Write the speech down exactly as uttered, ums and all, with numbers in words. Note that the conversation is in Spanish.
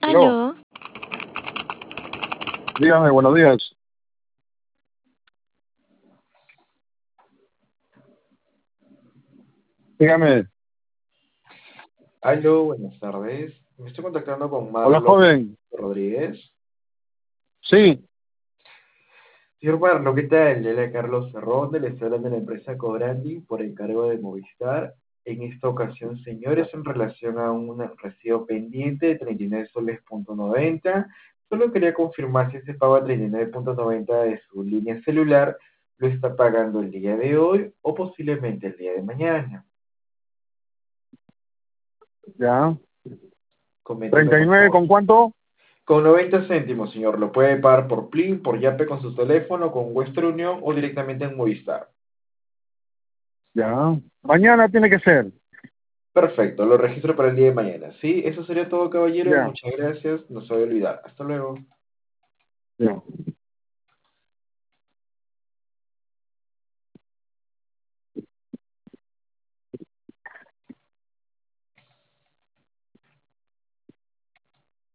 Aló, Aló, dígame, buenos días. Dígame, Aló, buenas tardes. Me estoy contactando con hola Marlon joven. Rodríguez. Sí, Señor Marlon, ¿qué tal? Le habla Carlos Cerrón, le estoy hablando de la empresa Cobrandi por encargo de Movistar. En esta ocasión, señores, en relación a un recibo pendiente de treinta y nueve soles punto noventa, solo quería confirmar si ese pago de treinta y nueve punto noventa de su línea celular lo está pagando el día de hoy o posiblemente el día de mañana. ya. Coménteme, ¿treinta y por nueve favor. con cuánto? Con noventa céntimos, señor. Lo puede pagar por Plin, por Yape con su teléfono, con Western Union o directamente en Movistar. Ya. Mañana tiene que ser. Perfecto, lo registro para el día de mañana. Sí, eso sería todo, caballero. Ya, Muchas gracias. No se va a olvidar. Hasta luego. ya.